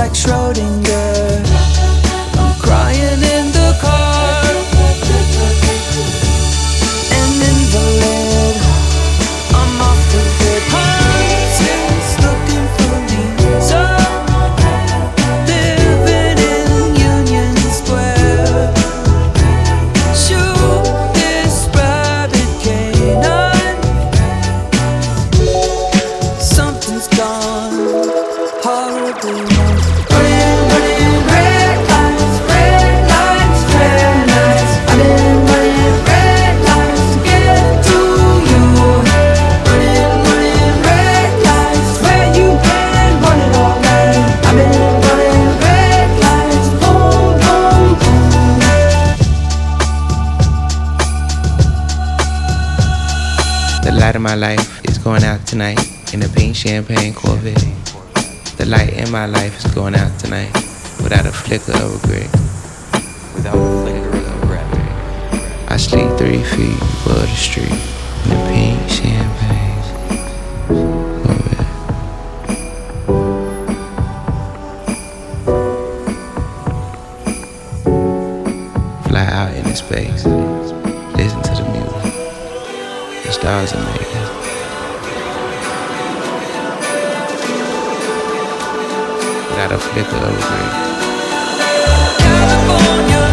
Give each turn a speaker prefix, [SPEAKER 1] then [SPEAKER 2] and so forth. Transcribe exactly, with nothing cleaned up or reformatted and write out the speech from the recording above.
[SPEAKER 1] like Schrodinger. I'm crying in the car, an invalid. I'm off the grid. Hunters looking for reason, living in Union Square. Shoot this rabbit canine. Something's gone horribly wrong. Running, running, red lights, red lights, red lights. I've been running red lights to get to you. Running, running, red lights where you can run it all night. I've been running red lights, boom, boom, boom.
[SPEAKER 2] The light of my life is going out tonight in a pink champagne Corvette. The light in my life is going out tonight without a flicker of regret. Without a flicker of regret. I sleep three feet above the street in a pink champagne Corvette. Fly out into space, listen to the music. The stars are making. Without a flicker of regret.
[SPEAKER 1] California.